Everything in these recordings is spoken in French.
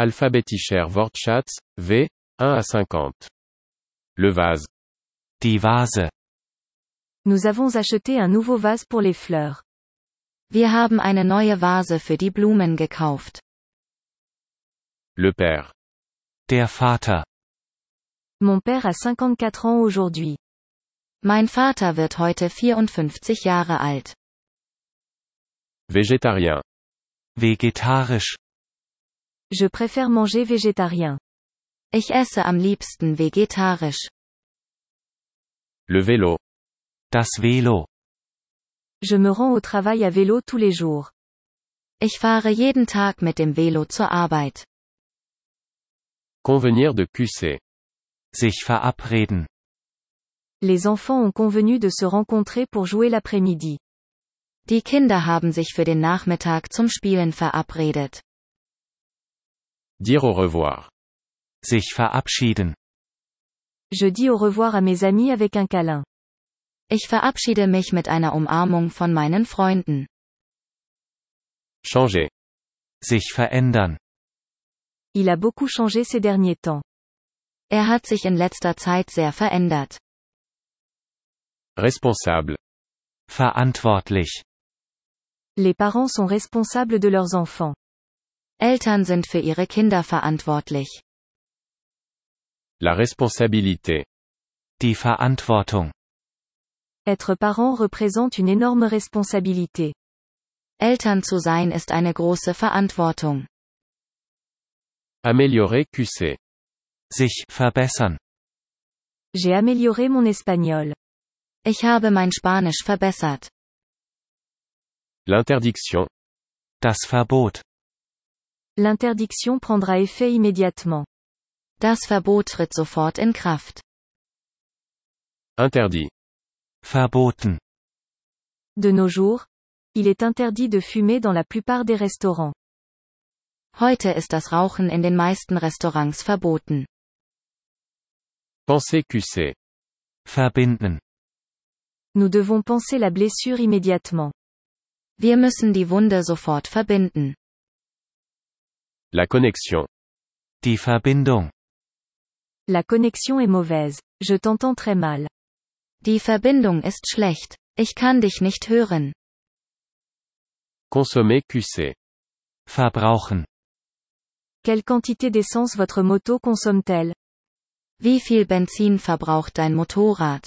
Alphabetischer Wortschatz, V, 1 à 50. Le vase. Die Vase. Nous avons acheté un nouveau vase pour les fleurs. Wir haben eine neue Vase für die Blumen gekauft. Le père. Der Vater. Mon père a 54 ans aujourd'hui. Mein Vater wird heute 54 Jahre alt. Végétarien. Vegetarisch. Je préfère manger végétarien. Ich esse am liebsten vegetarisch. Le vélo. Das Velo. Je me rends au travail à vélo tous les jours. Ich fahre jeden Tag mit dem Velo zur Arbeit. Convenir de QC. Sich verabreden. Les enfants ont convenu de se rencontrer pour jouer l'après-midi. Die Kinder haben sich für den Nachmittag zum Spielen verabredet. Dire au revoir. Sich verabschieden. Je dis au revoir à mes amis avec un câlin. Ich verabschiede mich mit einer Umarmung von meinen Freunden. Changer. Sich verändern. Il a beaucoup changé ces derniers temps. Er hat sich in letzter Zeit sehr verändert. Responsable. Verantwortlich. Les parents sont responsables de leurs enfants. Eltern sind für ihre Kinder verantwortlich. La responsabilité. Die Verantwortung. Être parent représente une énorme responsabilité. Eltern zu sein ist eine große Verantwortung. Améliorer QC. Sich verbessern. J'ai amélioré mon espagnol. Ich habe mein Spanisch verbessert. L'interdiction. Das Verbot. L'interdiction prendra effet immédiatement. Das Verbot tritt sofort in Kraft. Interdit. Verboten. De nos jours, il est interdit de fumer dans la plupart des restaurants. Heute ist das Rauchen in den meisten Restaurants verboten. Penser QC. Verbinden. Nous devons panser la blessure immédiatement. Wir müssen die Wunde sofort verbinden. La connexion. Die Verbindung. La connexion est mauvaise. Je t'entends très mal. Die Verbindung ist schlecht. Ich kann dich nicht hören. Consommer QC. Verbrauchen. Quelle quantité d'essence votre moto consomme-t-elle? Wie viel Benzin verbraucht dein Motorrad?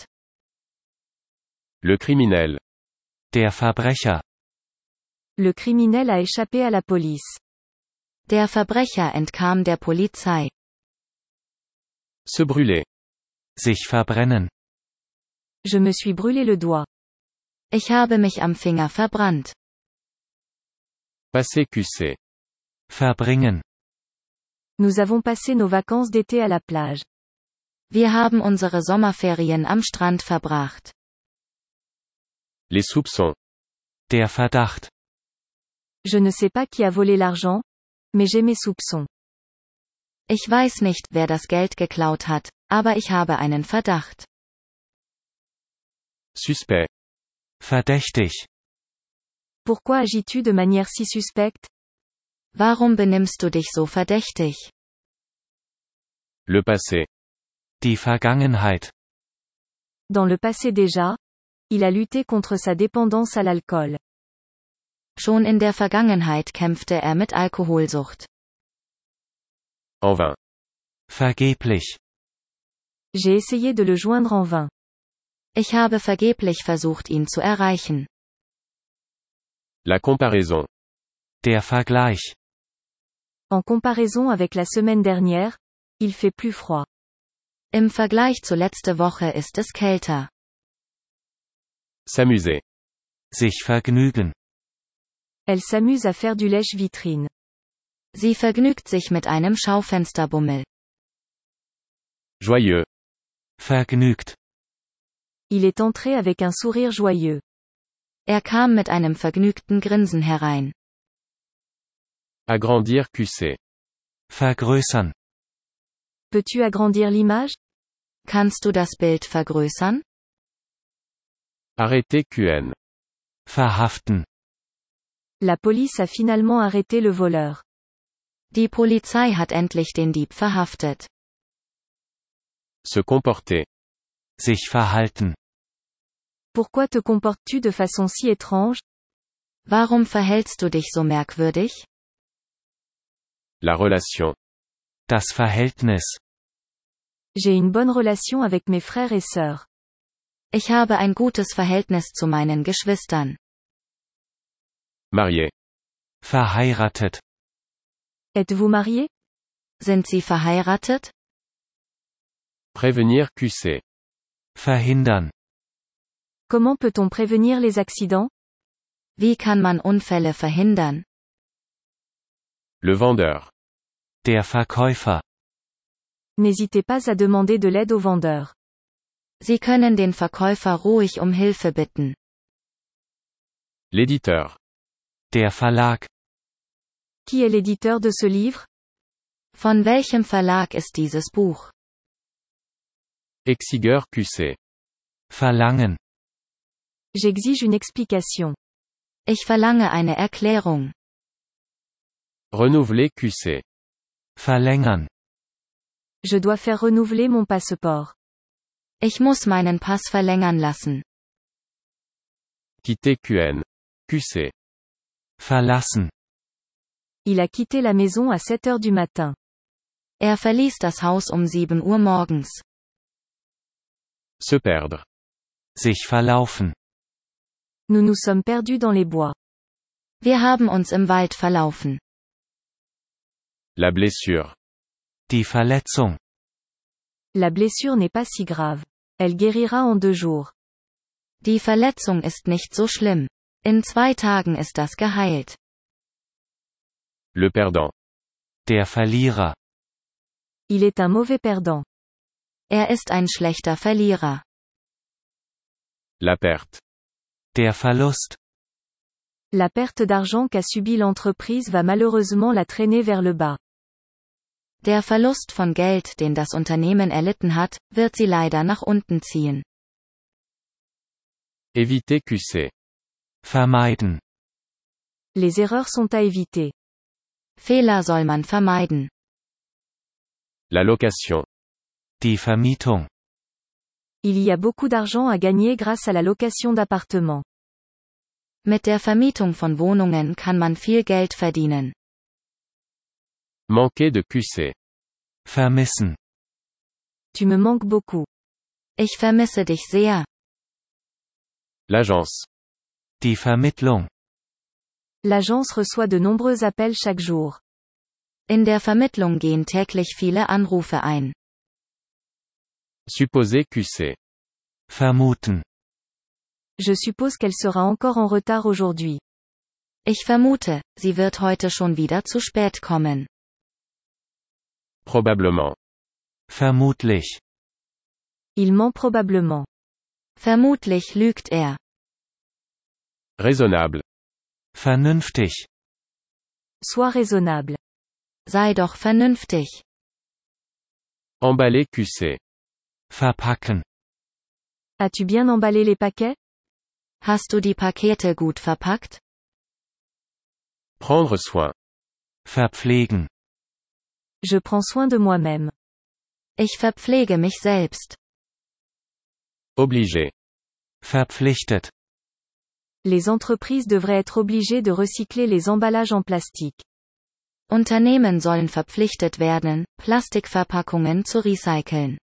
Le criminel. Der Verbrecher. Le criminel a échappé à la police. Der Verbrecher entkam der Polizei. Se brûler. Sich verbrennen. Je me suis brûlé le doigt. Ich habe mich am Finger verbrannt. Passer QC. Verbringen. Nous avons passé nos vacances d'été à la plage. Wir haben unsere Sommerferien am Strand verbracht. Les soupçons. Der Verdacht. Je ne sais pas qui a volé l'argent, mais j'ai mes soupçons. Ich weiß nicht, wer das Geld geklaut hat, aber ich habe einen Verdacht. Suspect. Verdächtig. Pourquoi agis-tu de manière si suspecte? Warum benimmst du dich so verdächtig? Le passé. Die Vergangenheit. Dans le passé déjà, il a lutté contre sa dépendance à l'alcool. Schon in der Vergangenheit kämpfte er mit Alkoholsucht. En vain. Vergeblich. J'ai essayé de le joindre en vain. Ich habe vergeblich versucht, ihn zu erreichen. La comparaison. Der Vergleich. En comparaison avec la semaine dernière, il fait plus froid. Im Vergleich zu letzte Woche ist es kälter. S'amuser. Sich vergnügen. Elle s'amuse à faire du lèche-vitrine. Sie vergnügt sich mit einem Schaufensterbummel. Joyeux. Vergnügt. Il est entré avec un sourire joyeux. Er kam mit einem vergnügten Grinsen herein. Agrandir QC. Vergrößern. Peux-tu agrandir l'image? Kannst du das Bild vergrößern? Arrêter QN. Verhaften. La police a finalement arrêté le voleur. Die Polizei hat endlich den Dieb verhaftet. Se comporter. Sich verhalten. Pourquoi te comportes-tu de façon si étrange? Warum verhältst du dich so merkwürdig? La relation. Das Verhältnis. J'ai une bonne relation avec mes frères et sœurs. Ich habe ein gutes Verhältnis zu meinen Geschwistern. Marié. Verheiratet. Êtes-vous marié? Sind Sie verheiratet? Prévenir QC. Verhindern. Comment peut-on prévenir les accidents? Wie kann man Unfälle verhindern? Le vendeur. Der Verkäufer. N'hésitez pas à demander de l'aide au vendeur. Sie können den Verkäufer ruhig um Hilfe bitten. L'éditeur. Der Verlag. Qui est l'éditeur de ce livre? Von welchem Verlag ist dieses Buch? Exigueur QC. Verlangen. J'exige une explication. Ich verlange eine Erklärung. Renouveler QC. Verlängern. Je dois faire renouveler mon passeport. Ich muss meinen Pass verlängern lassen. Quitter QN. QC. Verlassen. Il a quitté la maison à 7 heures du matin. Er verließ das Haus um 7 Uhr morgens. Se perdre. Sich verlaufen. Nous nous sommes perdus dans les bois. Wir haben uns im Wald verlaufen. La blessure. Die Verletzung. La blessure n'est pas si grave. Elle guérira en 2 jours. Die Verletzung ist nicht so schlimm. In 2 Tagen ist das geheilt. Le perdant. Der Verlierer. Il est un mauvais perdant. Er ist ein schlechter Verlierer. La perte. Der Verlust. La perte d'argent qu'a subi l'entreprise va malheureusement la traîner vers le bas. Der Verlust von Geld, den das Unternehmen erlitten hat, wird sie leider nach unten ziehen. Éviter QC. Vermeiden. Les erreurs sont à éviter. Fehler soll man vermeiden. La location. Die Vermietung. Il y a beaucoup d'argent à gagner grâce à la location d'appartements. Mit der Vermietung von Wohnungen kann man viel Geld verdienen. Manquer de QC. Vermissen. Tu me manques beaucoup. Ich vermisse dich sehr. L'agence. Die Vermittlung. L'agence reçoit de nombreux appels chaque jour. In der Vermittlung gehen täglich viele Anrufe ein. Supposer QC. Vermuten. Je suppose qu'elle sera encore en retard aujourd'hui. Ich vermute, sie wird heute schon wieder zu spät kommen. Probablement. Vermutlich. Il ment probablement. Vermutlich lügt er. Raisonnable. Vernünftig. Sois raisonnable. Sei doch vernünftig. Emballer QC. Verpacken. As-tu bien emballé les paquets? Hast du die Pakete gut verpackt? Prendre soin. Verpflegen. Je prends soin de moi-même. Ich verpflege mich selbst. Obliger. Verpflichtet. Les entreprises devraient être obligées de recycler les emballages en plastique. Unternehmen sollen verpflichtet werden, Plastikverpackungen zu recyceln.